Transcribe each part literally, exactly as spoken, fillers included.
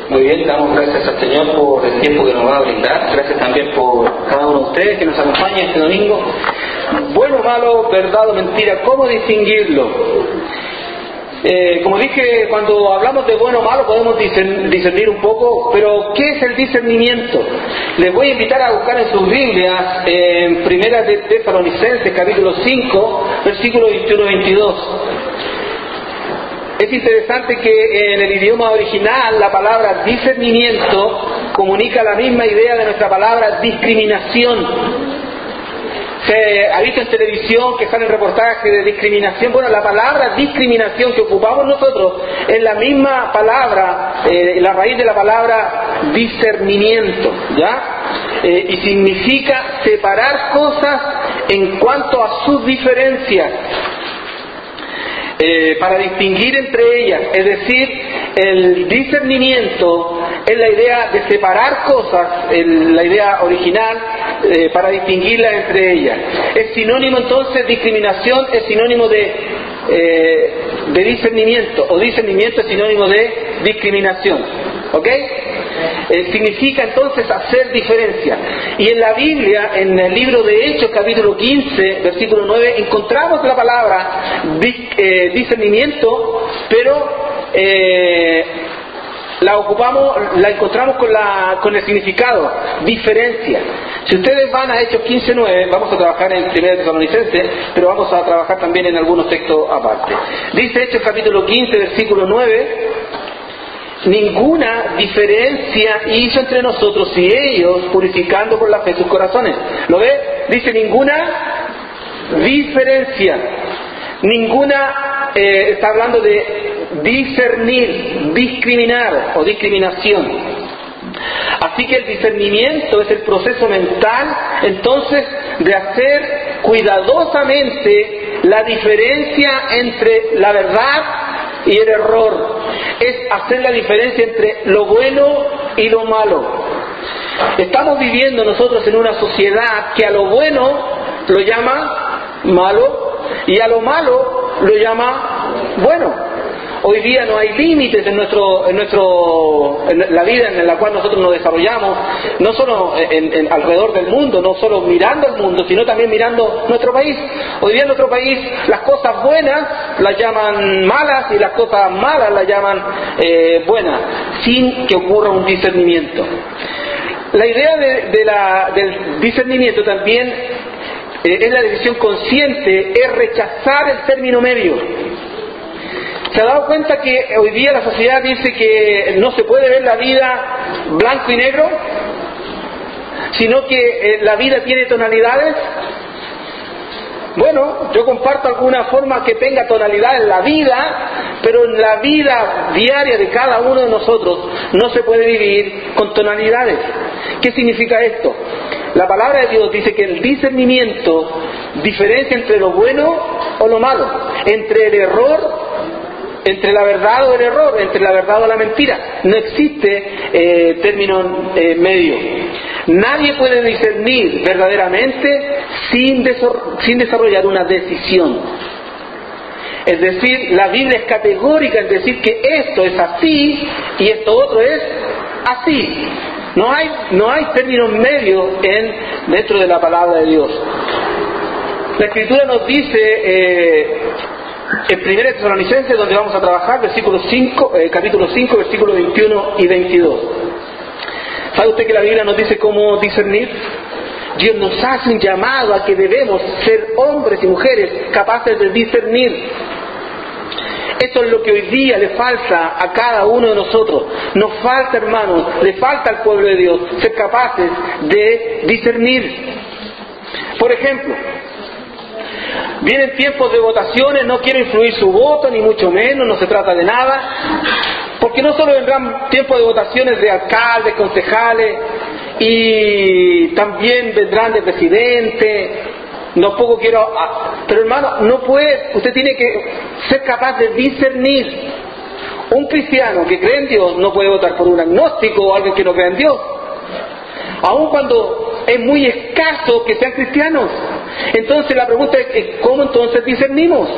Muy bien, damos gracias al Señor por el tiempo que nos va a brindar. Gracias también por cada uno de ustedes que nos acompaña este domingo. Bueno, malo, verdad o mentira, ¿cómo distinguirlo? Eh, como dije, cuando hablamos de bueno o malo podemos discernir un poco, pero ¿qué es el discernimiento? Les voy a invitar a buscar en sus Biblias, eh, en Primera de Tesalonicenses, capítulo cinco, versículos veintiuno y veintidós. Es interesante que en el idioma original la palabra discernimiento comunica la misma idea de nuestra palabra discriminación. Se ha visto en televisión que salen reportajes de discriminación. Bueno, la palabra discriminación que ocupamos nosotros es la misma palabra, eh, la raíz de la palabra discernimiento, ¿ya? Eh, y significa separar cosas en cuanto a sus diferencias. Eh, para distinguir entre ellas, es decir, el discernimiento es la idea de separar cosas, el, la idea original, eh, para distinguirlas entre ellas. Es sinónimo entonces, discriminación es sinónimo de, eh, de discernimiento, o discernimiento es sinónimo de discriminación, ¿ok? Eh, significa entonces hacer diferencia. Y en la Biblia, en el libro de Hechos, capítulo quince, versículo nueve, encontramos la palabra dis, eh, discernimiento, pero eh, la ocupamos, la encontramos con, la, con el significado diferencia. Si ustedes van a Hechos quince nueve, vamos a trabajar en Primera de Tesalonicenses, pero vamos a trabajar también en algunos textos aparte. Dice Hechos capítulo quince, versículo nueve: ninguna diferencia hizo entre nosotros y ellos, purificando por la fe sus corazones. ¿Lo ve? Dice ninguna diferencia. Ninguna, eh, está hablando de discernir, discriminar o discriminación. Así que el discernimiento es el proceso mental, entonces, de hacer cuidadosamente la diferencia entre la verdad y el error. Es hacer la diferencia entre lo bueno y lo malo. Estamos viviendo nosotros en una sociedad que a lo bueno lo llama malo y a lo malo lo llama bueno. Hoy día no hay límites en nuestro, en nuestro, en la vida en la cual nosotros nos desarrollamos, no solo en, en, alrededor del mundo, no solo mirando al mundo, sino también mirando nuestro país. Hoy día en nuestro país las cosas buenas las llaman malas y las cosas malas las llaman eh, buenas, sin que ocurra un discernimiento. La idea de, de la, del discernimiento también eh, es la decisión consciente, es rechazar el término medio. ¿Se ha dado cuenta que hoy día la sociedad dice que no se puede ver la vida blanco y negro, sino que eh, la vida tiene tonalidades? Bueno, yo comparto alguna forma que tenga tonalidad en la vida, pero en la vida diaria de cada uno de nosotros no se puede vivir con tonalidades. ¿Qué significa esto? La palabra de Dios dice que el discernimiento diferencia entre lo bueno o lo malo, entre el error, entre la verdad o el error, entre la verdad o la mentira. No existe eh, término eh, medio. Nadie puede discernir verdaderamente sin, desor- sin desarrollar una decisión. Es decir, la Biblia es categórica en decir que esto es así y esto otro es así. No hay, no hay términos medios en, dentro de la palabra de Dios. La Escritura nos dice eh, en Primera de Tesalonicenses, donde vamos a trabajar, versículo cinco, eh, capítulo cinco, versículos veintiuno y veintidós. ¿Sabe usted que la Biblia nos dice cómo discernir? Dios nos hace un llamado a que debemos ser hombres y mujeres capaces de discernir. Esto es lo que hoy día le falta a cada uno de nosotros. Nos falta, hermanos, le falta al pueblo de Dios ser capaces de discernir. Por ejemplo, vienen tiempos de votaciones, no quiero influir su voto, ni mucho menos, no se trata de nada, porque no solo vendrán tiempos de votaciones de alcaldes, concejales, y también vendrán de presidente, no poco quiero, pero hermano, no puede, usted tiene que ser capaz de discernir. Un cristiano que cree en Dios no puede votar por un agnóstico o alguien que no cree en Dios, aun cuando es muy escaso que sean cristianos. Entonces la pregunta es, ¿cómo entonces discernimos?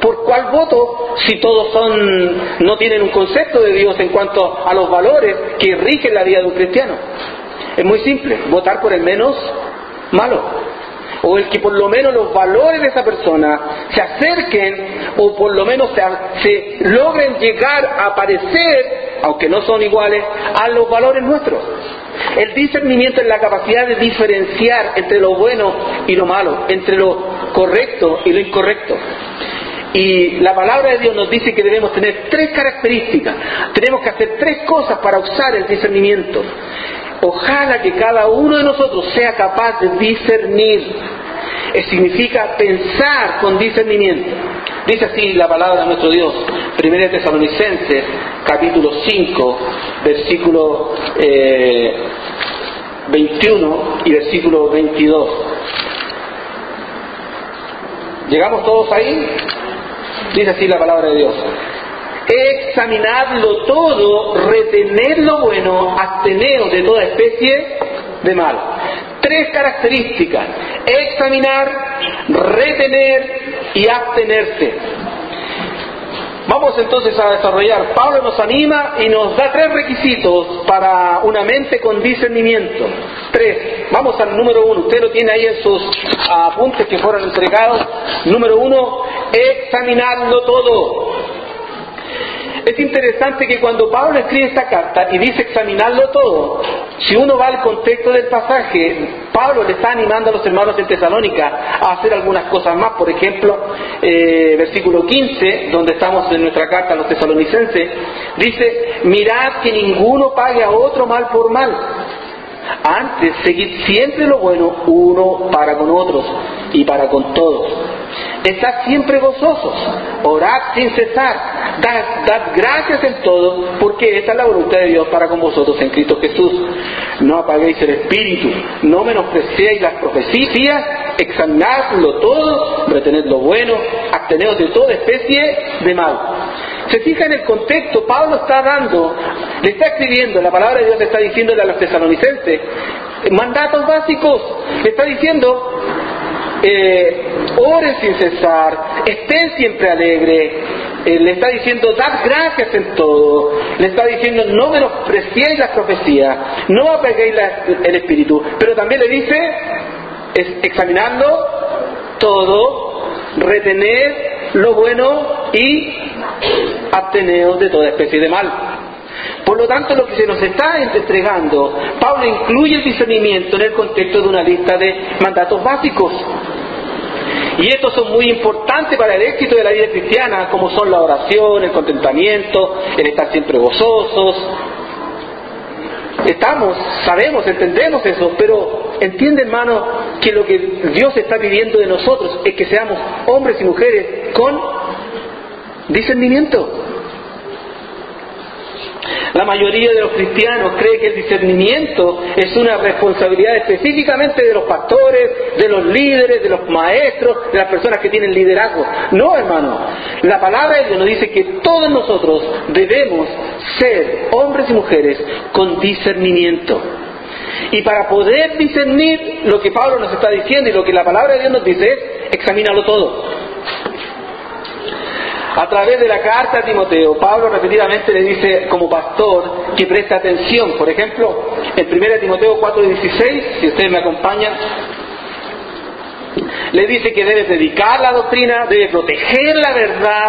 ¿por cuál voto si todos son no tienen un concepto de Dios en cuanto a los valores que rigen la vida de un cristiano? Es muy simple, votar por el menos malo, o el que por lo menos los valores de esa persona se acerquen, o por lo menos se, se logren llegar a parecer, aunque no son iguales, a los valores nuestros. El discernimiento es la capacidad de diferenciar entre lo bueno y lo malo, entre lo correcto y lo incorrecto. Y la palabra de Dios nos dice que debemos tener tres características, tenemos que hacer tres cosas para usar el discernimiento. Ojalá que cada uno de nosotros sea capaz de discernir. Eso significa pensar con discernimiento. Dice así la palabra de nuestro Dios, Primera de Tesalonicenses, capítulo cinco, versículo eh, veintiuno y versículo veintidós. ¿Llegamos todos ahí? Dice así la palabra de Dios: examinadlo todo, retened lo bueno, absteneos de toda especie de mal. Tres características: examinar, retener y abstenerse. Vamos entonces a desarrollar. Pablo nos anima y nos da tres requisitos para una mente con discernimiento. Tres. Vamos al número uno. Usted lo tiene ahí en sus apuntes que fueron entregados. Número uno, examinarlo todo. Es interesante que cuando Pablo escribe esta carta y dice examinarlo todo, si uno va al contexto del pasaje, Pablo le está animando a los hermanos en Tesalónica a hacer algunas cosas más. Por ejemplo, eh, versículo quince, donde estamos en nuestra carta a los tesalonicenses, dice: mirad que ninguno pague a otro mal por mal. Antes, seguid siempre lo bueno uno para con otros y para con todos. Estad siempre gozosos, orad sin cesar, dad, dad gracias en todo, porque esta es la voluntad de Dios para con vosotros en Cristo Jesús. No apaguéis el espíritu, no menospreciéis las profecías, examinadlo todo, retened lo bueno, absteneos de toda especie de mal. Se fija en el contexto, Pablo está dando, le está escribiendo, la palabra de Dios le está diciéndole a los tesalonicenses mandatos básicos, le está diciendo: eh, oren sin cesar, estén siempre alegres, eh, le está diciendo dad gracias en todo, le está diciendo no menospreciéis las profecías, no apaguéis la, el espíritu, pero también le dice es, examinando todo, retener lo bueno y absteneos de toda especie de mal. Por lo tanto, lo que se nos está entregando, Pablo incluye el discernimiento en el contexto de una lista de mandatos básicos. Y estos son muy importantes para el éxito de la vida cristiana, como son la oración, el contentamiento, el estar siempre gozosos. Estamos, sabemos, entendemos eso, pero entiende, hermano, que lo que Dios está pidiendo de nosotros es que seamos hombres y mujeres con discernimiento. La mayoría de los cristianos cree que el discernimiento es una responsabilidad específicamente de los pastores, de los líderes, de los maestros, de las personas que tienen liderazgo. No, hermano. La palabra de Dios nos dice que todos nosotros debemos ser hombres y mujeres con discernimiento. Y para poder discernir lo que Pablo nos está diciendo y lo que la palabra de Dios nos dice es: examínalo todo. A través de la carta a Timoteo, Pablo repetidamente le dice como pastor que preste atención. Por ejemplo, en primera Timoteo cuatro dieciséis, si ustedes me acompañan, le dice que debe predicar la doctrina, debe proteger la verdad.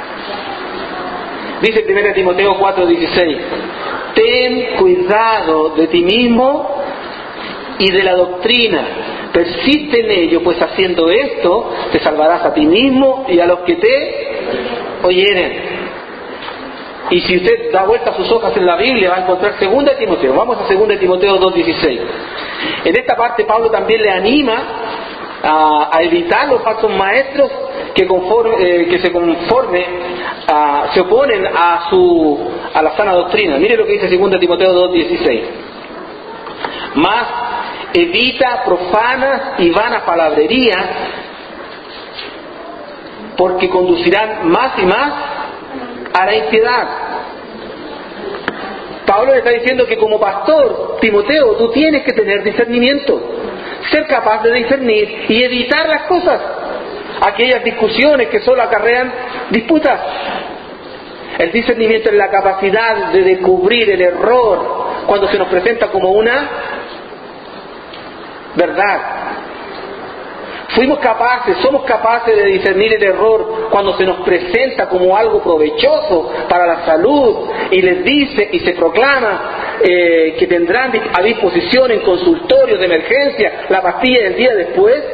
Dice primera Timoteo cuatro dieciséis: ten cuidado de ti mismo y de la doctrina, persiste en ello, pues haciendo esto te salvarás a ti mismo y a los que te oyeren. Y si usted da vuelta a sus hojas en la Biblia, va a encontrar segunda Timoteo. Vamos a segunda Timoteo dos dieciséis. En esta parte Pablo también le anima a, a evitar los falsos maestros que, conforme, eh, que se conforme a, se oponen a su a la sana doctrina. Mire lo que dice segunda Timoteo dos dieciséis: más evita profanas y vanas palabrerías, porque conducirán más y más a la impiedad. Pablo le está diciendo que como pastor, Timoteo, tú tienes que tener discernimiento, ser capaz de discernir y evitar las cosas. aquellas discusiones que solo acarrean disputas. El discernimiento es la capacidad de descubrir el error cuando se nos presenta como una verdad. Fuimos capaces, somos capaces de discernir el error cuando se nos presenta como algo provechoso para la salud y les dice y se proclama eh, que tendrán a disposición en consultorios de emergencia la pastilla del día después.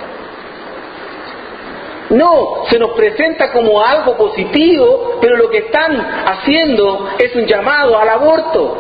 No, se nos presenta como algo positivo, pero lo que están haciendo es un llamado al aborto.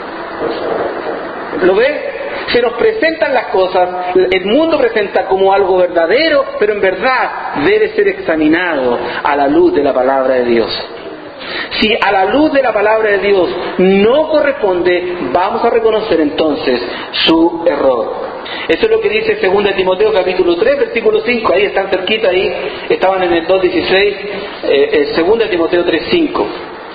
¿Lo ves? Se nos presentan las cosas, el mundo presenta como algo verdadero, pero en verdad debe ser examinado a la luz de la palabra de Dios. Si a la luz de la palabra de Dios no corresponde, vamos a reconocer entonces su error. Eso es lo que dice segunda de Timoteo capítulo tres, versículo cinco. Ahí están cerquita, ahí estaban en el dos dieciséis, eh, segunda de Timoteo tres, cinco.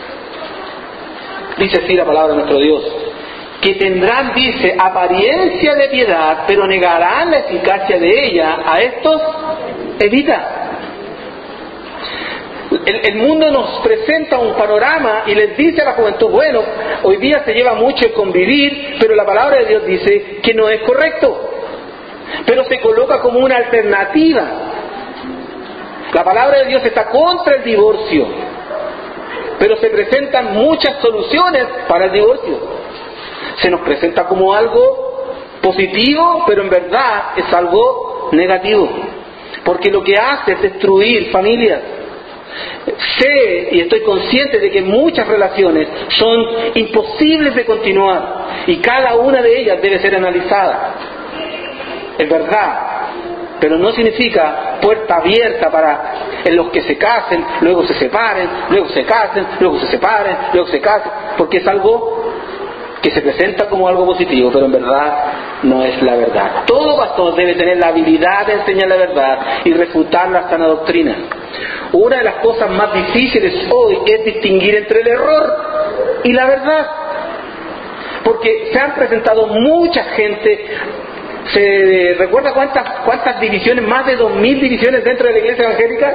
Dice así la palabra de nuestro Dios: que tendrán, dice, apariencia de piedad, pero negarán la eficacia de ella. A estos evita. El, el mundo nos presenta un panorama y les dice a la juventud: bueno, hoy día se lleva mucho el convivir, pero la palabra de Dios dice que no es correcto, pero se coloca como una alternativa. La palabra de Dios está contra el divorcio, pero se presentan muchas soluciones para el divorcio. Se nos presenta como algo positivo, pero en verdad es algo negativo, porque lo que hace es destruir familias. Sé y estoy consciente de que muchas relaciones son imposibles de continuar y cada una de ellas debe ser analizada. Es verdad, pero no significa puerta abierta para en los que se casen, luego se separen, luego se casen, luego se separen, luego se casen, porque es algo que se presenta como algo positivo, pero en verdad no es la verdad. Todo pastor debe tener la habilidad de enseñar la verdad y refutar la sana doctrina. Una de las cosas más difíciles hoy es distinguir entre el error y la verdad, porque se han presentado mucha gente. ¿Se recuerda cuántas cuántas divisiones? Más de dos mil divisiones dentro de la iglesia evangélica.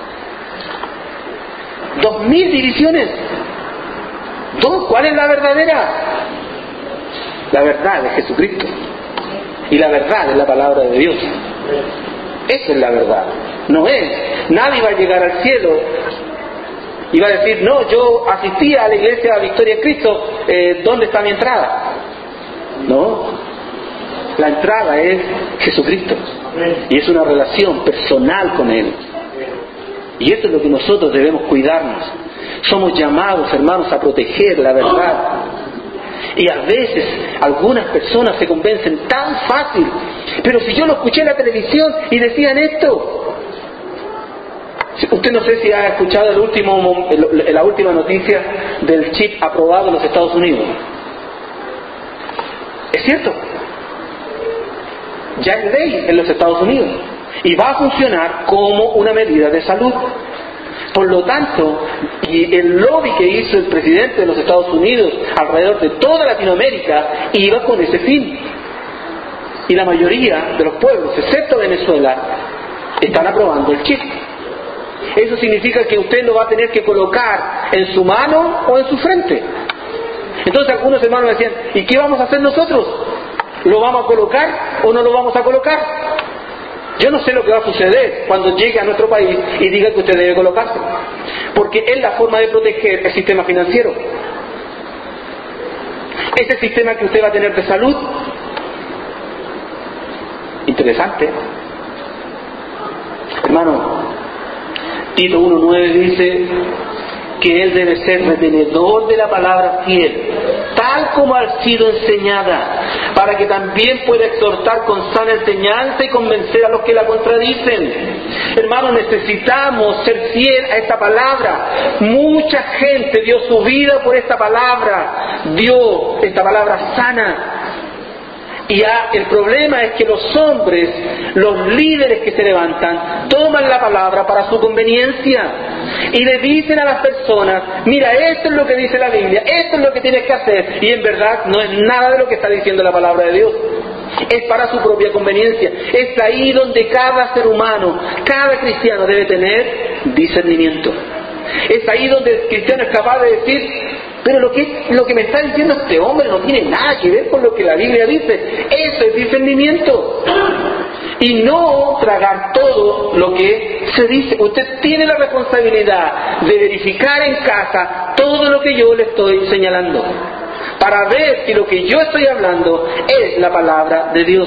Dos mil divisiones. ¿Cuál es la verdadera? La verdad es Jesucristo. Y la verdad es la palabra de Dios. Esa es la verdad. No es. Nadie va a llegar al cielo y va a decir: no, yo asistí a la iglesia Victoria en Cristo, eh, ¿dónde está mi entrada? No. La entrada es Jesucristo. Y es una relación personal con Él. Y esto es lo que nosotros debemos cuidarnos. Somos llamados, hermanos, a proteger la verdad. Y a veces algunas personas se convencen tan fácil. Pero si yo lo escuché en la televisión y decían esto. Usted no sé si ha escuchado el último, la última noticia del chip aprobado en los Estados Unidos. Es cierto. Ya es ley en los Estados Unidos. Y va a funcionar como una medida de salud. Por lo tanto, y el lobby que hizo el presidente de los Estados Unidos alrededor de toda Latinoamérica iba con ese fin. Y la mayoría de los pueblos, excepto Venezuela, están aprobando el chip. Eso significa que usted lo va a tener que colocar en su mano o en su frente. Entonces algunos hermanos decían: ¿y qué vamos a hacer nosotros? ¿Lo vamos a colocar o no lo vamos a colocar? Yo no sé lo que va a suceder cuando llegue a nuestro país y diga que usted debe colocarse, porque es la forma de proteger el sistema financiero. Ese sistema que usted va a tener de salud. Interesante. Hermano, Tito uno nueve dice que él debe ser retenedor de la palabra fiel, tal como ha sido enseñada, para que también pueda exhortar con sana enseñanza y convencer a los que la contradicen. Hermanos, necesitamos ser fiel a esta palabra. Mucha gente dio su vida por esta palabra, dio esta palabra sana. Y ya el problema es que los hombres, los líderes que se levantan, toman la palabra para su conveniencia y le dicen a las personas: mira, esto es lo que dice la Biblia, esto es lo que tienes que hacer, y en verdad no es nada de lo que está diciendo la palabra de Dios. es para su propia conveniencia. Es ahí donde cada ser humano, cada cristiano debe tener discernimiento. Es ahí donde el cristiano es capaz de decir, pero lo que, lo que me está diciendo este hombre no tiene nada que ver con lo que la Biblia dice. Eso es discernimiento. Y no tragar todo lo que se dice. Usted tiene la responsabilidad de verificar en casa todo lo que yo le estoy señalando, para ver si lo que yo estoy hablando es la palabra de Dios.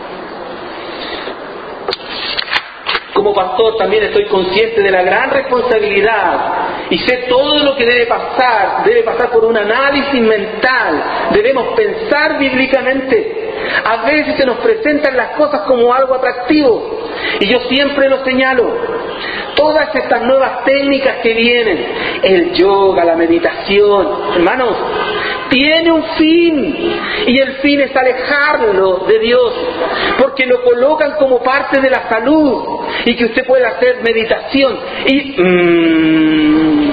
Como pastor también estoy consciente de la gran responsabilidad y sé todo lo que debe pasar, debe pasar por un análisis mental. Debemos pensar bíblicamente. A veces se nos presentan las cosas como algo atractivo y yo siempre lo señalo. Todas estas nuevas técnicas que vienen, el yoga, la meditación, hermanos, tiene un fin, y el fin es alejarlo de Dios, porque lo colocan como parte de la salud, y que usted puede hacer meditación y mmm,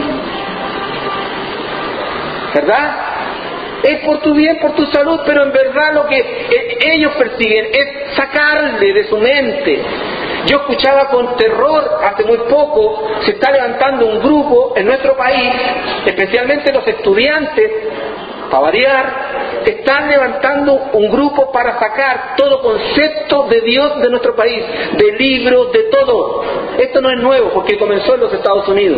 ¿verdad? Es por tu bien, por tu salud, pero en verdad lo que eh, ellos persiguen es sacarle de su mente. Yo escuchaba con terror hace muy poco, se está levantando un grupo en nuestro país, especialmente los estudiantes, para variar, están levantando un grupo para sacar todo concepto de Dios de nuestro país, de libros, de todo. Esto no es nuevo porque comenzó en los Estados Unidos.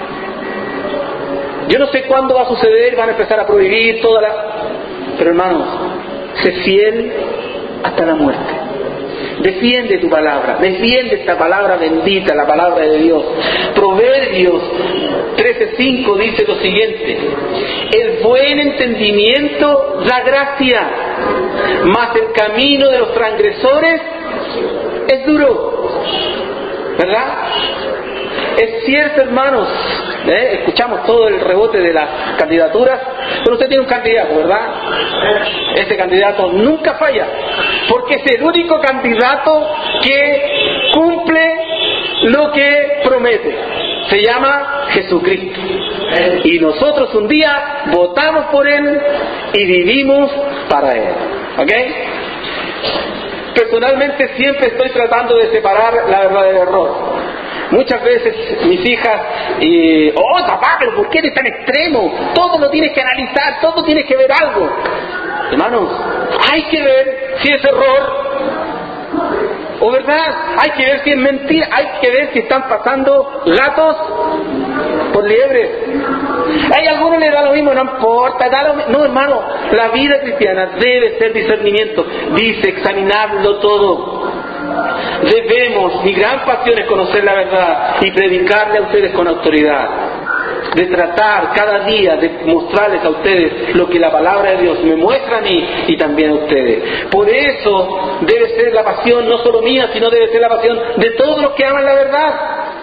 Yo no sé cuándo va a suceder, van a empezar a prohibir toda la... Pero hermanos, sé fiel hasta la muerte. Defiende tu palabra, defiende esta palabra bendita, la palabra de Dios. Proverbios trece cinco dice lo siguiente: el buen entendimiento da gracia, mas el camino de los transgresores es duro. ¿Verdad? Es cierto, hermanos, ¿eh? Escuchamos todo el rebote de las candidaturas, pero usted tiene un candidato, ¿verdad? Este candidato nunca falla, porque es el único candidato que cumple lo que promete. Se llama Jesucristo. Y nosotros un día votamos por Él y vivimos para Él. ¿Ok? Personalmente siempre estoy tratando de separar la verdad del error. Muchas veces mis hijas, eh, oh papá, pero ¿por qué eres tan extremo? Todo lo tienes que analizar, todo tienes que ver algo. Hermanos, hay que ver si es error o verdad, hay que ver si es mentira, hay que ver si están pasando gatos por liebres. Hay algunos le da lo mismo, no importa, da lo mismo. No, hermano, la vida cristiana debe ser discernimiento. Dice, examinarlo todo. Debemos, mi gran pasión es conocer la verdad y predicarle a ustedes con autoridad, de tratar cada día de mostrarles a ustedes lo que la palabra de Dios me muestra a mí y también a ustedes. Por eso debe ser la pasión no solo mía, sino debe ser la pasión de todos los que aman la verdad.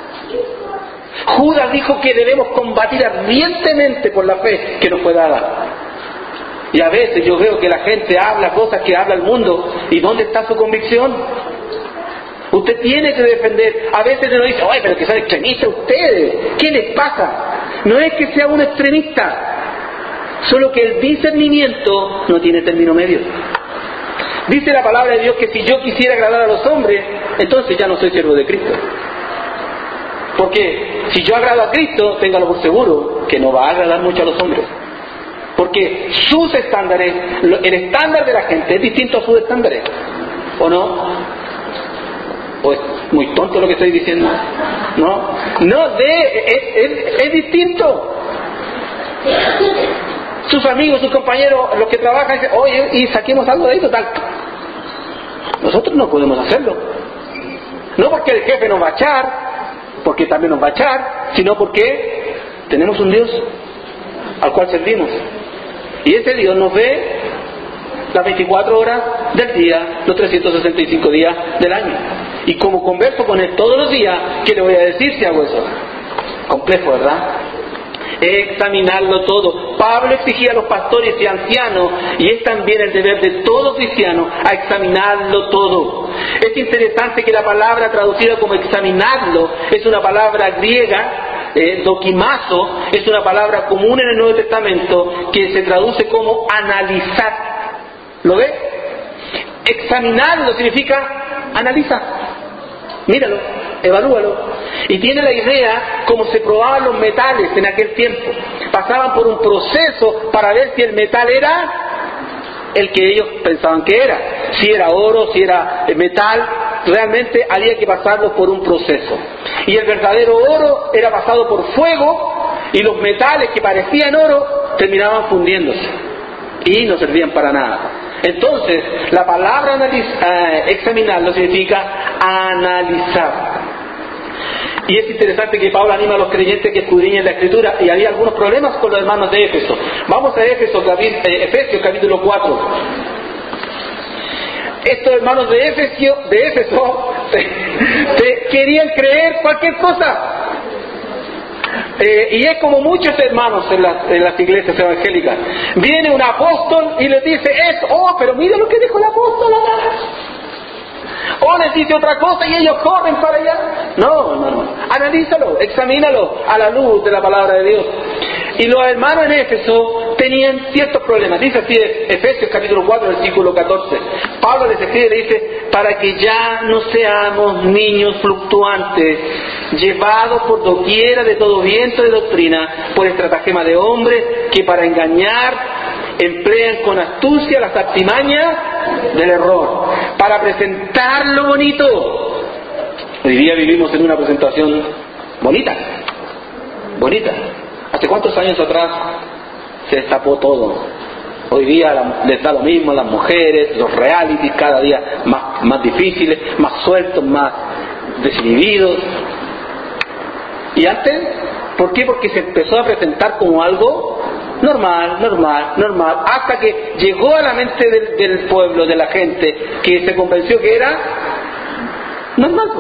Judas dijo que debemos combatir ardientemente por la fe que nos fue dada. Y a veces yo veo que la gente habla cosas que habla el mundo, ¿y dónde está su convicción? Usted tiene que defender. A veces uno dice, oye, pero que son extremistas ustedes, ¿qué les pasa? No es que sea un extremista, solo que el discernimiento no tiene término medio. Dice la palabra de Dios que si yo quisiera agradar a los hombres, entonces ya no soy siervo de Cristo. Porque si yo agrado a Cristo, téngalo por seguro que no va a agradar mucho a los hombres. Porque sus estándares, el estándar de la gente es distinto a sus estándares. ¿O no? ¿O es muy tonto lo que estoy diciendo? No, no, de, es, es, es distinto. Sus amigos, sus compañeros, los que trabajan, dicen, oye, y saquemos algo de esto, tal. Nosotros no podemos hacerlo. No porque el jefe nos va a echar, porque también nos va a echar, sino porque tenemos un Dios al cual servimos. Y ese Dios nos ve las veinticuatro horas del día, los trescientos sesenta y cinco días del año. Y como converso con Él todos los días, ¿qué le voy a decir si hago eso? Complejo, ¿verdad? Examinarlo todo. Pablo exigía a los pastores y ancianos, y es también el deber de todo cristiano, a examinarlo todo. Es interesante que la palabra traducida como examinarlo es una palabra griega, eh, dokimazo, es una palabra común en el Nuevo Testamento que se traduce como analizar. ¿Lo ve? examinarlo significa analiza, míralo, evalúalo. Y tiene la idea cómo se probaban los metales en aquel tiempo. Pasaban por un proceso para ver si el metal era el que ellos pensaban que era. Si era oro, si era metal, realmente había que pasarlo por un proceso. Y el verdadero oro era pasado por fuego, y los metales que parecían oro terminaban fundiéndose y no servían para nada. Entonces, la palabra analiz- eh, examinarlo significa analizar. Y es interesante que Pablo anima a los creyentes que escudriñen la Escritura, y había algunos problemas con los hermanos de Éfeso. Vamos a Éfeso, capi- eh, Efesios capítulo cuatro. Estos hermanos de Éfeso, de Éfeso te querían creer cualquier cosa. Eh, y es como muchos hermanos en las, en las iglesias evangélicas. Viene un apóstol y les dice eso, oh, pero mira lo que dijo el apóstol ahora. O les dice otra cosa y ellos corren para allá. No, no, no. Analízalo, examínalo a la luz de la palabra de Dios. Y los hermanos en Éfeso tenían ciertos problemas. Dice así Efesios capítulo cuatro, versículo catorce. Pablo les escribe y le dice: para que ya no seamos niños fluctuantes, llevados por doquiera de todo viento de doctrina, por estratagema de hombres que para engañar emplean con astucia las artimañas del error, para presentar lo bonito. Hoy día vivimos en una presentación bonita, bonita. ¿Hace cuántos años atrás se destapó todo? Hoy día la, les da lo mismo a las mujeres, los realities cada día más, más difíciles, más sueltos, más desinhibidos. ¿Y antes? ¿Por qué? Porque se empezó a presentar como algo normal, normal, normal, hasta que llegó a la mente del, del pueblo, de la gente, que se convenció que era normal.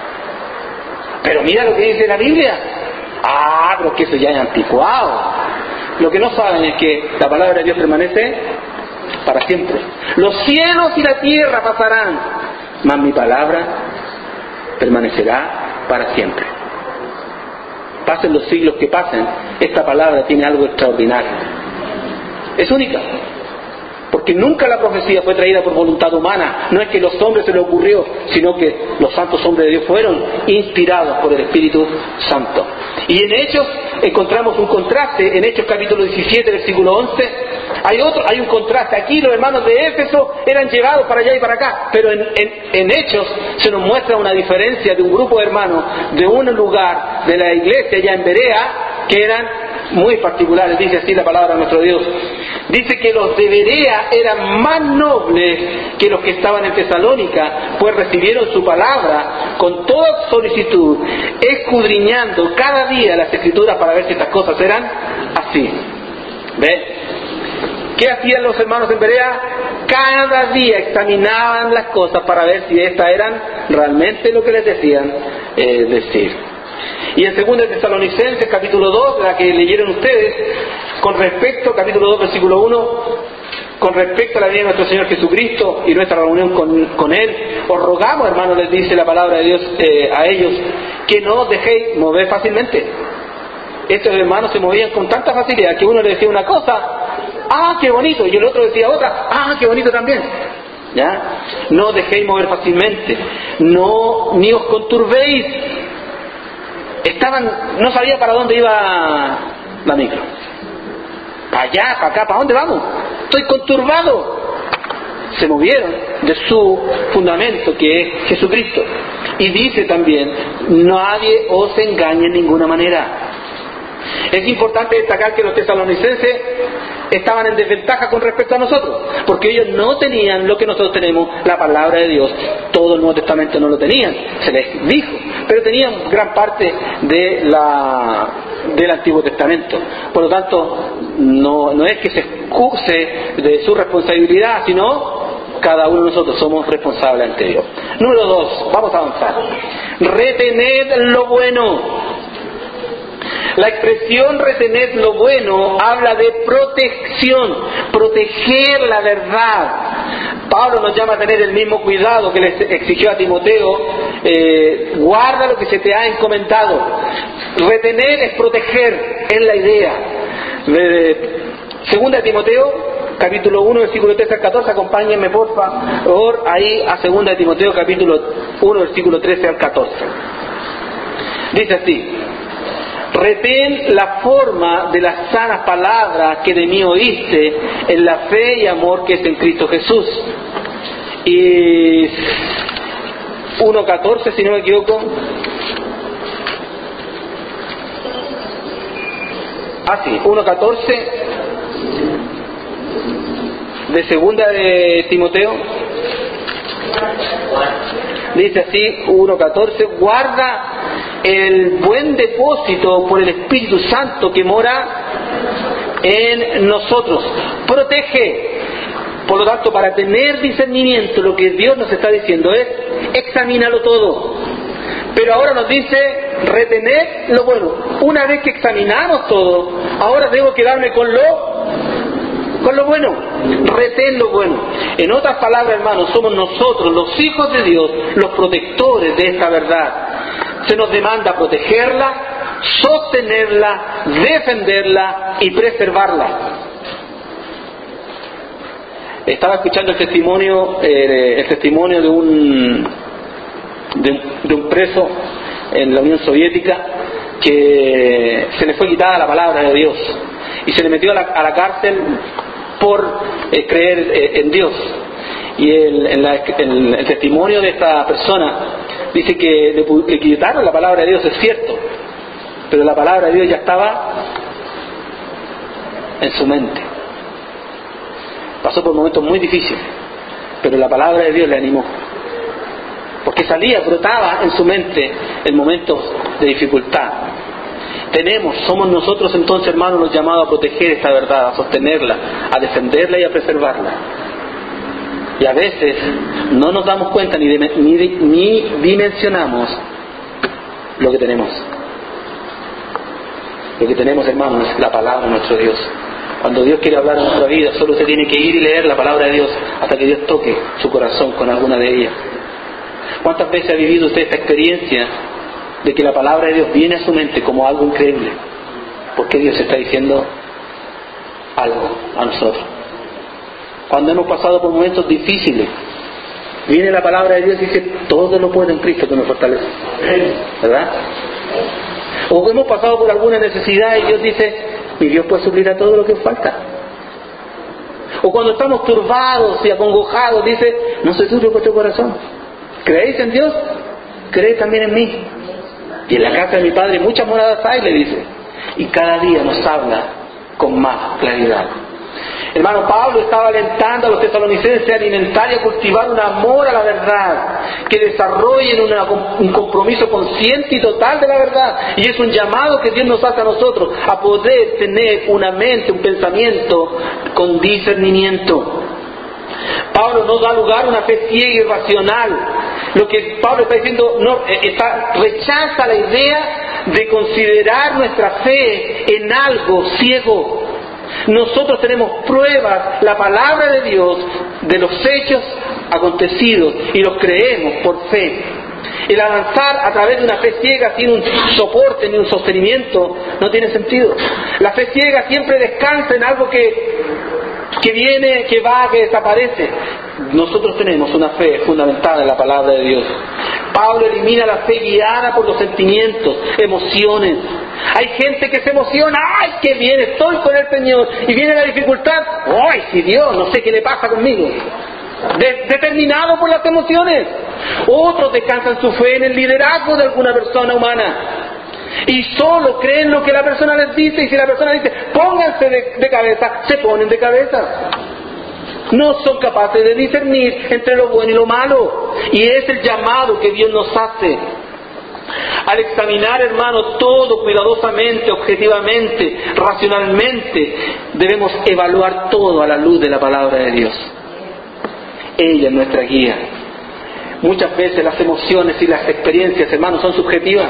Pero mira lo que dice la Biblia. Ah, pero que eso ya es anticuado. Lo que no saben es que la palabra de Dios permanece para siempre. Los cielos y la tierra pasarán, mas mi palabra permanecerá para siempre. Pasen los siglos que pasen, esta palabra tiene algo extraordinario. Es única. Porque nunca la profecía fue traída por voluntad humana. No es que los hombres se le ocurrió, sino que los santos hombres de Dios fueron inspirados por el Espíritu Santo. Y en Hechos encontramos un contraste. En Hechos capítulo diecisiete, versículo once, hay otro, hay un contraste. Aquí los hermanos de Éfeso eran llevados para allá y para acá, pero en, en, en Hechos se nos muestra una diferencia de un grupo de hermanos de un lugar de la iglesia allá en Berea, que eran muy particulares. Dice así la palabra de nuestro Dios. Dice que los de Berea eran más nobles que los que estaban en Tesalónica, pues recibieron su palabra con toda solicitud, escudriñando cada día las Escrituras para ver si estas cosas eran así. ¿Ve? ¿Qué hacían los hermanos en Berea? Cada día examinaban las cosas para ver si estas eran realmente lo que les decían eh, decir. Y en segunda de Tesalonicenses capítulo dos, la que leyeron ustedes, con respecto, capítulo dos, versículo uno, con respecto a la venida de nuestro Señor Jesucristo y nuestra reunión con, con Él, os rogamos, hermanos, les dice la palabra de Dios eh, a ellos, que no os dejéis mover fácilmente. Estos hermanos se movían con tanta facilidad que uno le decía una cosa, ¡ah, qué bonito! Y el otro decía otra, ¡ah, qué bonito también! ¿Ya? No os dejéis mover fácilmente, no, ni os conturbéis. Estaban, no sabía para dónde iba la micro. Para allá, para acá, ¿para dónde vamos? Estoy conturbado. Se movieron de su fundamento, que es Jesucristo. Y dice también, nadie os engañe en ninguna manera. Es importante destacar que los tesalonicenses estaban en desventaja con respecto a nosotros, porque ellos no tenían lo que nosotros tenemos, la palabra de Dios. Todo el Nuevo Testamento no lo tenían, se les dijo, pero tenían gran parte de la, del Antiguo Testamento. Por lo tanto, no, no es que se excuse de su responsabilidad, sino cada uno de nosotros somos responsables ante Dios. Número dos, vamos a avanzar. Retened lo bueno. La expresión retener lo bueno habla de protección, proteger la verdad. Pablo nos llama a tener el mismo cuidado que le exigió a Timoteo, eh, guarda lo que se te ha encomendado. Retener es proteger, es la idea. Eh, segunda de Timoteo capítulo uno, versículo trece al catorce, acompáñenme por favor ahí a segunda de Timoteo, capítulo uno, versículo trece al catorce. Dice así: retén la forma de las sanas palabras que de mí oíste en la fe y amor que es en Cristo Jesús. Y uno catorce, si no me equivoco. Ah, sí, uno catorce de segunda de Timoteo. Dice así, uno catorce: guarda el buen depósito por el Espíritu Santo que mora en nosotros. Protege. Por lo tanto, para tener discernimiento, lo que Dios nos está diciendo es: examínalo todo. Pero ahora nos dice retener lo bueno. Una vez que examinamos todo, ahora debo quedarme con lo con lo bueno. Retén lo bueno. En otras palabras, hermanos, somos nosotros, los hijos de Dios, los protectores de esta verdad. Se nos demanda protegerla, sostenerla, defenderla y preservarla. Estaba escuchando el testimonio, eh, el testimonio de un, de un de un preso en la Unión Soviética que se le fue quitada la palabra de Dios y se le metió a la, a la cárcel por eh, creer eh, en Dios. Y el, en la, el, el testimonio de esta persona dice que le, le quitaron la palabra de Dios, es cierto, pero la palabra de Dios ya estaba en su mente. Pasó por momentos muy difíciles, pero la palabra de Dios le animó, porque salía, brotaba en su mente en momentos de dificultad. Tenemos, somos nosotros entonces, hermanos, los llamados a proteger esta verdad, a sostenerla, a defenderla y a preservarla. Y a veces no nos damos cuenta ni, de, ni, ni dimensionamos lo que tenemos. Lo que tenemos, hermanos, es la palabra de nuestro Dios. Cuando Dios quiere hablar en nuestra vida, solo se tiene que ir y leer la palabra de Dios hasta que Dios toque su corazón con alguna de ellas. ¿Cuántas veces ha vivido usted esta experiencia de que la palabra de Dios viene a su mente como algo increíble? Porque Dios está diciendo algo a nosotros. Cuando hemos pasado por momentos difíciles, viene la palabra de Dios y dice: todo lo puedo en Cristo que me fortalece. ¿Verdad? O hemos pasado por alguna necesidad y Dios dice: mi Dios puede suplir a todo lo que os falta. O cuando estamos turbados y acongojados, dice: no se turbe vuestro corazón. ¿Creéis en Dios? Creed también en mí. Y en la casa de mi Padre muchas moradas hay, le dice. Y cada día nos habla con más claridad. Hermano, Pablo estaba alentando a los tesalonicenses a alimentar y a cultivar un amor a la verdad, que desarrollen una, un compromiso consciente y total de la verdad. Y es un llamado que Dios nos hace a nosotros a poder tener una mente, un pensamiento con discernimiento. Pablo no da lugar a una fe ciega y irracional. Lo que Pablo está diciendo, no, está, rechaza la idea de considerar nuestra fe en algo ciego. Nosotros tenemos pruebas, la palabra de Dios, de los hechos acontecidos, y los creemos por fe. El avanzar a través de una fe ciega sin un soporte ni un sostenimiento no tiene sentido. La fe ciega siempre descansa en algo que, que viene, que va, que desaparece. Nosotros tenemos una fe fundamentada en la palabra de Dios. Pablo elimina la fe guiada por los sentimientos, emociones. Hay gente que se emociona: ¡ay, qué bien, estoy con el Señor! Y viene la dificultad: ¡ay, si Dios, no sé qué le pasa conmigo! De, determinado por las emociones. Otros descansan su fe en el liderazgo de alguna persona humana y solo creen lo que la persona les dice, y si la persona dice pónganse de, de cabeza, se ponen de cabeza. No son capaces de discernir entre lo bueno y lo malo, y es el llamado que Dios nos hace. Al examinar, hermanos, todo cuidadosamente, objetivamente, racionalmente, debemos evaluar todo a la luz de la palabra de Dios. Ella es nuestra guía. Muchas veces las emociones y las experiencias, hermanos, son subjetivas.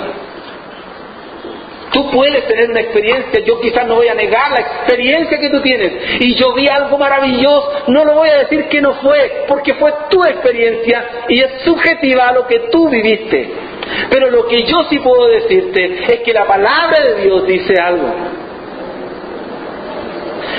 Tú puedes tener una experiencia, yo quizás no voy a negar la experiencia que tú tienes, y yo vi algo maravilloso, no lo voy a decir que no fue, porque fue tu experiencia y es subjetiva a lo que tú viviste. Pero lo que yo sí puedo decirte es que la palabra de Dios dice algo.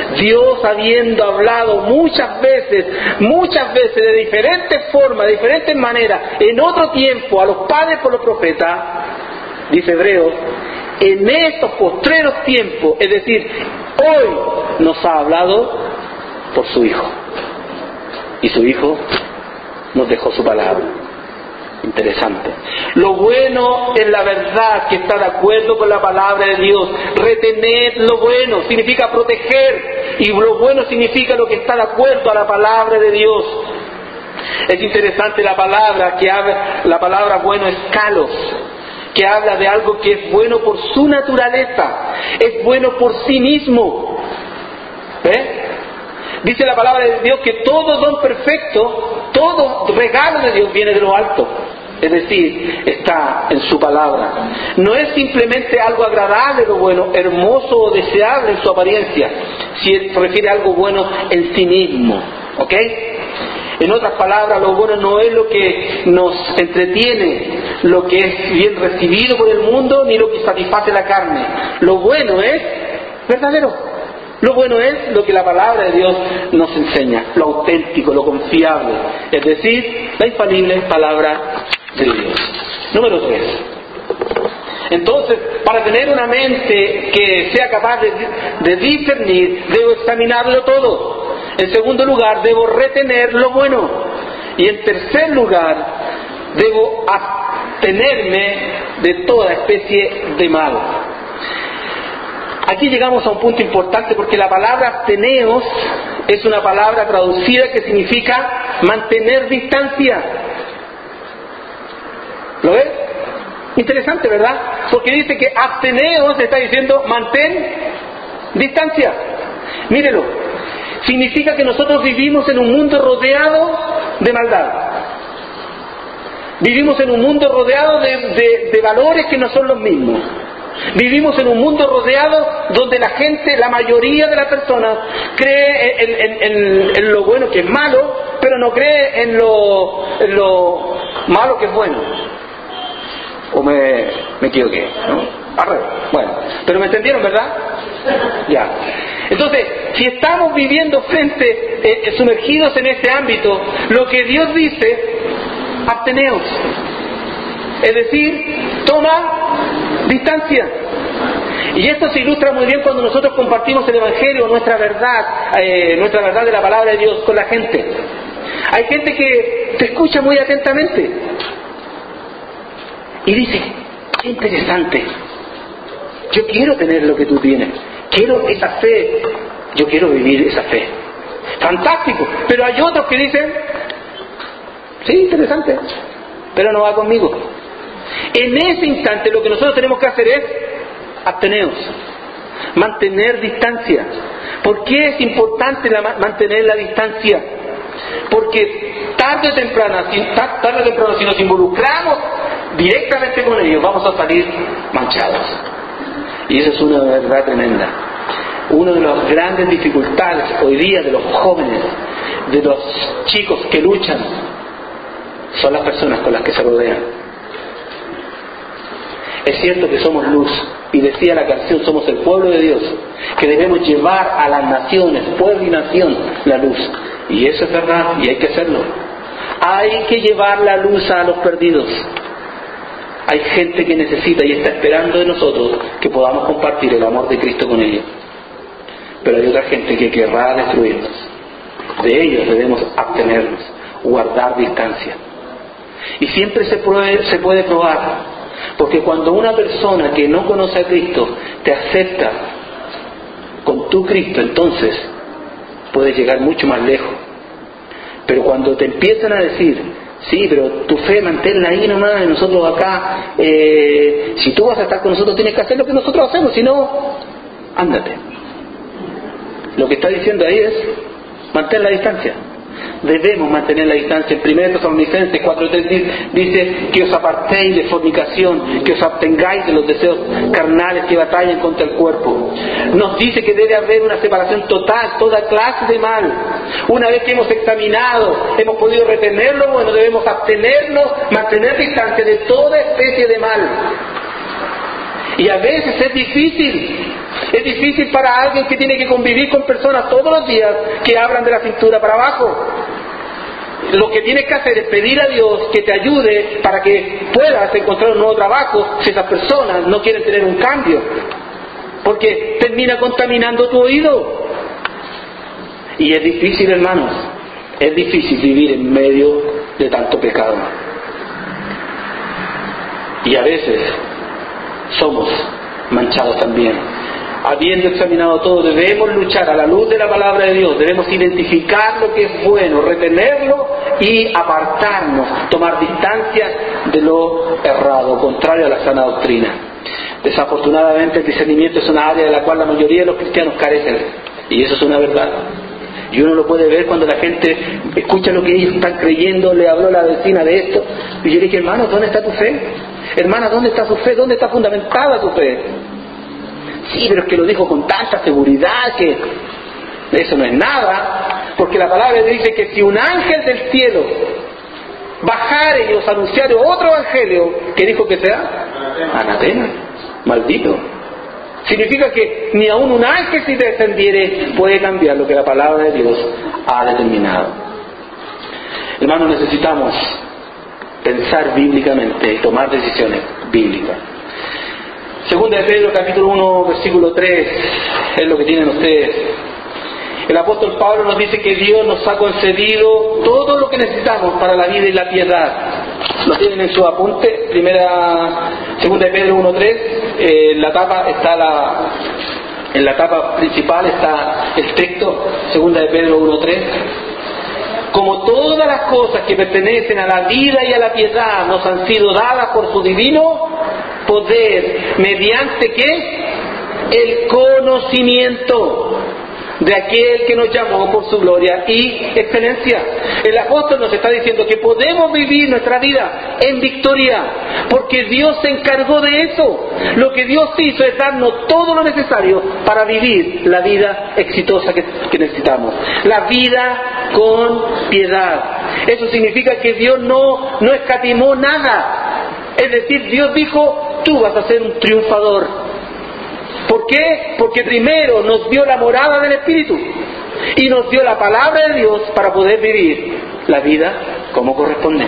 Dios, habiendo hablado muchas veces, muchas veces de diferentes formas, de diferentes maneras, en otro tiempo, a los padres por los profetas, dice Hebreos, en estos postreros tiempos, es decir, hoy nos ha hablado por su Hijo. Y su Hijo nos dejó su palabra. Interesante. Lo bueno es la verdad que está de acuerdo con la palabra de Dios. Retener lo bueno significa proteger, y lo bueno significa lo que está de acuerdo a la palabra de Dios. Es interesante la palabra que habla, la palabra bueno es kalos, que habla de algo que es bueno por su naturaleza, es bueno por sí mismo. ¿Eh? Dice la palabra de Dios que todo don perfecto, todo regalo de Dios viene de lo alto. Es decir, está en su palabra. No es simplemente algo agradable lo bueno, hermoso o deseable en su apariencia, si se refiere a algo bueno en sí mismo. ¿Ok? En otras palabras, lo bueno no es lo que nos entretiene, lo que es bien recibido por el mundo, ni lo que satisface la carne. Lo bueno es verdadero. Lo bueno es lo que la palabra de Dios nos enseña, lo auténtico, lo confiable, es decir, la infalible palabra de Dios. Número tres. Entonces, para tener una mente que sea capaz de, de discernir, debo examinarlo todo. En segundo lugar, debo retener lo bueno. Y en tercer lugar, debo abstenerme de toda especie de mal. Aquí llegamos a un punto importante, porque la palabra absteneos es una palabra traducida que significa mantener distancia. ¿Lo ves? Interesante, ¿verdad? Porque dice que absteneos está diciendo mantén distancia. Mírelo. Significa que nosotros vivimos en un mundo rodeado de maldad. Vivimos en un mundo rodeado de, de, de valores que no son los mismos. Vivimos en un mundo rodeado donde la gente, la mayoría de las personas, cree en, en, en, en lo bueno que es malo, pero no cree en lo, en lo malo que es bueno. ¿O me, me equivoqué? ¿No? Arre, bueno, pero me entendieron, ¿verdad? Ya. Entonces, si estamos viviendo frente, eh, sumergidos en este ámbito, lo que Dios dice, absteneos. Es decir, toma distancia. Y esto se ilustra muy bien cuando nosotros compartimos el Evangelio, nuestra verdad, eh, nuestra verdad de la palabra de Dios con la gente. Hay gente que te escucha muy atentamente y dice, qué interesante, yo quiero tener lo que tú tienes, quiero esa fe, yo quiero vivir esa fe. Fantástico. Pero hay otros que dicen, sí, interesante, pero no va conmigo. En ese instante lo que nosotros tenemos que hacer es absteneos, mantener distancia. ¿Por qué es importante la, mantener la distancia? Porque tarde o temprano, si, tarde o temprano, si nos involucramos directamente con ellos, vamos a salir manchados. Y eso es una verdad tremenda. Una de las grandes dificultades hoy día de los jóvenes, de los chicos que luchan, son las personas con las que se rodean. Es cierto que somos luz, y decía la canción, somos el pueblo de Dios, que debemos llevar a las naciones, pueblo y nación, la luz. Y eso es verdad, y hay que hacerlo. Hay que llevar la luz a los perdidos. Hay gente que necesita y está esperando de nosotros que podamos compartir el amor de Cristo con ellos. Pero hay otra gente que querrá destruirnos. De ellos debemos abstenernos, guardar distancia. Y siempre se puede, se puede probar. Porque cuando una persona que no conoce a Cristo te acepta con tu Cristo, entonces puedes llegar mucho más lejos. Pero cuando te empiezan a decir, sí, pero tu fe manténla ahí nomás, y nosotros acá, eh, si tú vas a estar con nosotros tienes que hacer lo que nosotros hacemos, si no, ándate. Lo que está diciendo ahí es, mantén la distancia. Debemos mantener la distancia. En primera Tesalonicenses cuatro tres dice que os apartéis de fornicación, que os abstengáis de los deseos carnales que batallan contra el cuerpo. Nos dice que debe haber una separación total, toda clase de mal. Una vez que hemos examinado, hemos podido retenerlo, bueno, debemos abstenernos, mantener distancia de toda especie de mal. Y a veces es difícil, Es difícil para alguien que tiene que convivir con personas todos los días que hablan de la cintura para abajo. Lo que tienes que hacer es pedir a Dios que te ayude para que puedas encontrar un nuevo trabajo si esas personas no quieren tener un cambio, porque termina contaminando tu oído. Y es difícil, hermanos, es difícil vivir en medio de tanto pecado. Y a veces somos manchados también. Habiendo examinado todo, debemos luchar a la luz de la palabra de Dios, debemos identificar lo que es bueno, retenerlo y apartarnos, tomar distancia de lo errado, contrario a la sana doctrina. Desafortunadamente el discernimiento es una área de la cual la mayoría de los cristianos carecen, y eso es una verdad. Y uno lo puede ver cuando la gente escucha lo que ellos están creyendo. Le habló la vecina de esto, y yo le dije: hermano, ¿dónde está tu fe? Hermana, ¿dónde está su fe? ¿Dónde está fundamentada tu fe? Sí, pero es que lo dijo con tanta seguridad que eso no es nada, porque la palabra dice que si un ángel del cielo bajare y os anunciare otro evangelio, ¿qué dijo que sea? Anatema, maldito. Significa que ni aún un ángel, si descendiere, puede cambiar lo que la palabra de Dios ha determinado. Hermanos, necesitamos pensar bíblicamente y tomar decisiones bíblicas. Segunda de Pedro, capítulo uno, versículo tres, es lo que tienen ustedes. El apóstol Pablo nos dice que Dios nos ha concedido todo lo que necesitamos para la vida y la piedad. Lo tienen en su apunte. Primera, segunda de Pedro uno tres, eh, en la tapa está la, en la tapa principal está el texto. Segunda de Pedro uno tres. Como todas las cosas que pertenecen a la vida y a la piedad nos han sido dadas por su divino poder, mediante ¿qué? El conocimiento de aquel que nos llamó por su gloria y excelencia. El apóstol nos está diciendo que podemos vivir nuestra vida en victoria, porque Dios se encargó de eso. Lo que Dios hizo es darnos todo lo necesario para vivir la vida exitosa que, que necesitamos. La vida con piedad. Eso significa que Dios no, no escatimó nada. Es decir, Dios dijo: tú vas a ser un triunfador. ¿Por qué? Porque primero nos dio la morada del Espíritu y nos dio la palabra de Dios para poder vivir la vida como corresponde.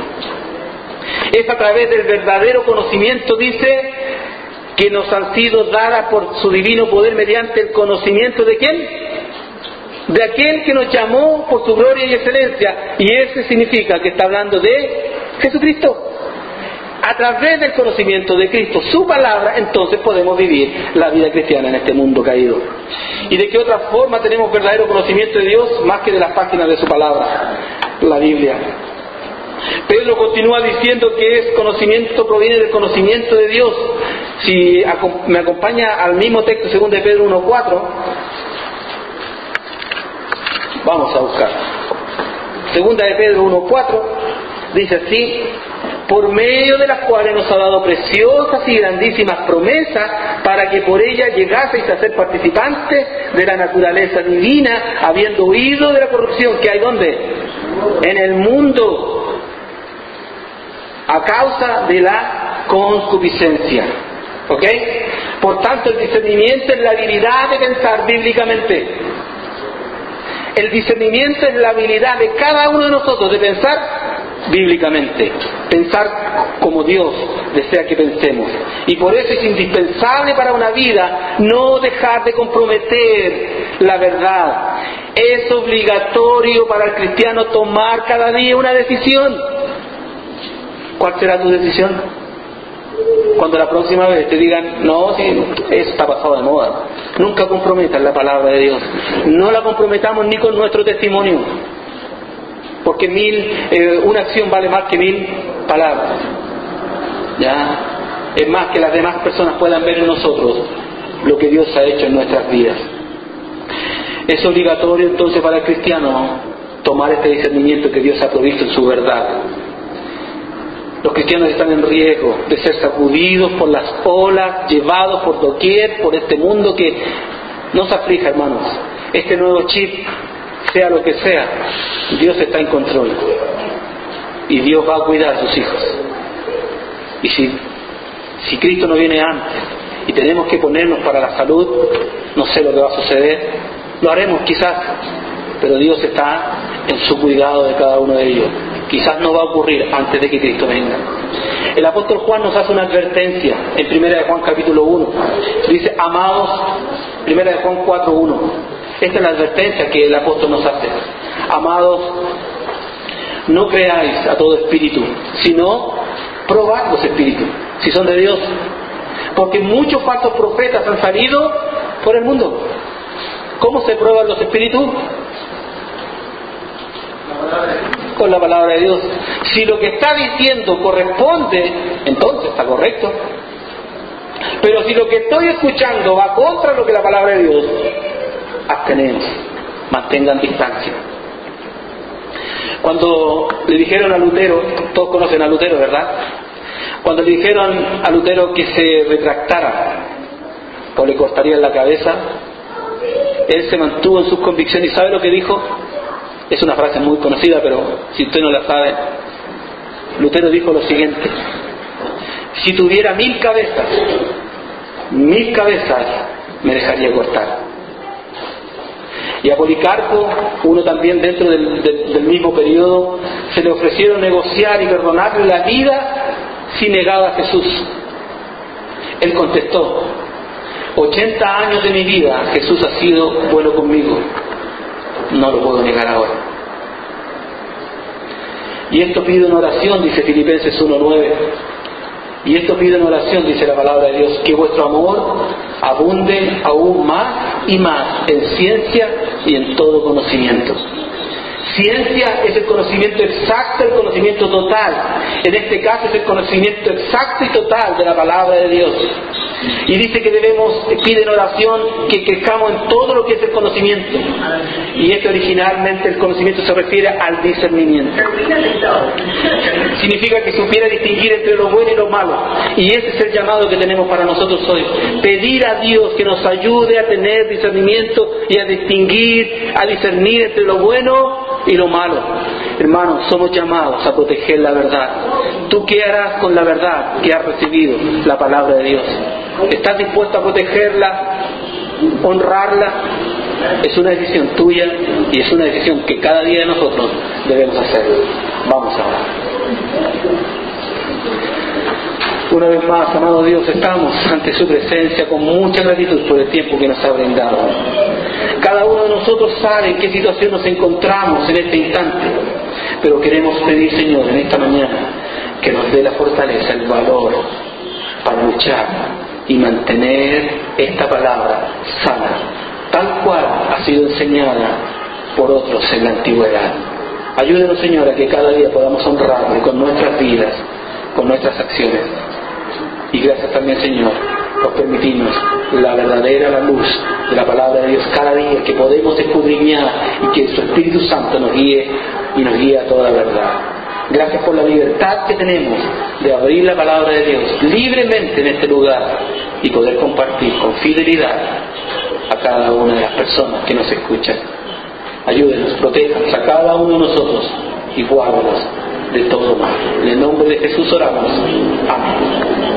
Es a través del verdadero conocimiento, dice, que nos han sido dadas por su divino poder mediante el conocimiento de ¿quién? De aquel que nos llamó por su gloria y excelencia. Y ese significa que está hablando de Jesucristo. A través del conocimiento de Cristo, su palabra, entonces podemos vivir la vida cristiana en este mundo caído. ¿Y de qué otra forma tenemos verdadero conocimiento de Dios más que de las páginas de su palabra, la Biblia? Pedro continúa diciendo que es conocimiento, proviene del conocimiento de Dios. Si me acompaña al mismo texto, según de Pedro uno cuatro, vamos a buscar. Segunda de Pedro uno cuatro dice así: por medio de las cuales nos ha dado preciosas y grandísimas promesas, para que por ellas llegaseis a ser participantes de la naturaleza divina, habiendo huido de la corrupción que hay ¿dónde? En el mundo, a causa de la concupiscencia. ¿Ok? Por tanto, el discernimiento es la habilidad de pensar bíblicamente. El discernimiento es la habilidad de cada uno de nosotros de pensar bíblicamente, pensar como Dios desea que pensemos. Y por eso es indispensable para una vida no dejar de comprometer la verdad. Es obligatorio para el cristiano tomar cada día una decisión. ¿Cuál será tu decisión? Cuando la próxima vez te digan: no, sí, eso está pasado de moda. Nunca comprometas la palabra de Dios. No la comprometamos ni con nuestro testimonio, porque mil, eh, una acción vale más que mil palabras. Ya, es más que las demás personas puedan ver en nosotros lo que Dios ha hecho en nuestras vidas. Es obligatorio entonces para el cristiano tomar este discernimiento que Dios ha provisto en su verdad. Los cristianos están en riesgo de ser sacudidos por las olas, llevados por doquier, por este mundo que no se aflija, hermanos. Este nuevo chip, sea lo que sea, Dios está en control y Dios va a cuidar a sus hijos. Y si, si Cristo no viene antes y tenemos que ponernos para la salud, no sé lo que va a suceder, lo haremos quizás, pero Dios está en su cuidado de cada uno de ellos. Quizás no va a ocurrir antes de que Cristo venga. El apóstol Juan nos hace una advertencia en primera de Juan capítulo uno. Dice, amados, primera de Juan cuatro uno. Esta es la advertencia que el apóstol nos hace. Amados, no creáis a todo espíritu, sino probad los espíritus, si son de Dios. Porque muchos falsos profetas han salido por el mundo. ¿Cómo se prueban los espíritus? Con la palabra de Dios. Si lo que está diciendo corresponde, entonces está correcto. Pero si lo que estoy escuchando va contra lo que la palabra de Dios, absteneos, mantengan distancia. Cuando le dijeron a Lutero, todos conocen a Lutero, ¿verdad? Cuando le dijeron a Lutero que se retractara o le cortarían la cabeza, él se mantuvo en sus convicciones. ¿Y sabe lo que dijo? Es una frase muy conocida, pero si usted no la sabe, Lutero dijo lo siguiente: si tuviera mil cabezas, mil cabezas me dejaría cortar. Y a Policarpo, uno también dentro del, del, del mismo periodo, se le ofrecieron negociar y perdonarle la vida si negaba a Jesús. Él contestó: ochenta años de mi vida Jesús ha sido bueno conmigo, no lo puedo negar ahora. Y esto pido en oración, dice Filipenses uno nueve. Y esto pido en oración, dice la palabra de Dios, que vuestro amor abunde aún más y más en ciencia y en todo conocimiento. Ciencia es el conocimiento exacto, el conocimiento total. En este caso es el conocimiento exacto y total de la palabra de Dios. Y dice que debemos, pide en oración, que crezcamos en todo lo que es el conocimiento. Y esto originalmente, el conocimiento se refiere al discernimiento. Significa que supiera distinguir entre lo bueno y lo malo. Y ese es el llamado que tenemos para nosotros hoy. Pedir a Dios que nos ayude a tener discernimiento y a distinguir, a discernir entre lo bueno y lo malo. Hermanos, somos llamados a proteger la verdad. ¿Tú qué harás con la verdad que has recibido, la palabra de Dios? ¿Estás dispuesto a protegerla, honrarla? Es una decisión tuya y es una decisión que cada día de nosotros debemos hacer. Vamos ahora. Una vez más, amado Dios, estamos ante su presencia con mucha gratitud por el tiempo que nos ha brindado. Cada uno de nosotros sabe en qué situación nos encontramos en este instante, pero queremos pedir, Señor, en esta mañana, que nos dé la fortaleza, el valor para luchar y mantener esta palabra sana, tal cual ha sido enseñada por otros en la antigüedad. Ayúdenos, Señor, a que cada día podamos honrarle con nuestras vidas, con nuestras acciones. Y gracias también, Señor, por permitirnos la verdadera la luz de la palabra de Dios cada día, que podemos escudriñar y que su Espíritu Santo nos guíe y nos guíe a toda la verdad. Gracias por la libertad que tenemos de abrir la palabra de Dios libremente en este lugar y poder compartir con fidelidad a cada una de las personas que nos escuchan. Ayúdenos, protéjanos a cada uno de nosotros y guárdanos de todo mal. En el nombre de Jesús oramos. Amén.